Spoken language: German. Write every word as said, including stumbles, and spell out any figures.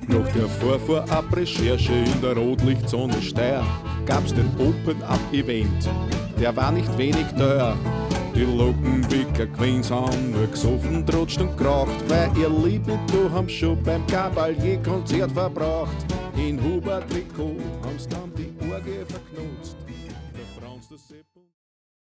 Nach der Vorvorab-Recherche in der Rotlichtzone Steyr gab's den Open-Up-Event, der war nicht wenig teuer. Die Lockenwicker Queens haben nur gesoffen, trutscht und geraucht, weil ihr Libido haben schon beim Gabalier-Konzert verbraucht. In Huber-Trikot haben's dann die Orgie verknutzt. Der Franz, der Sepp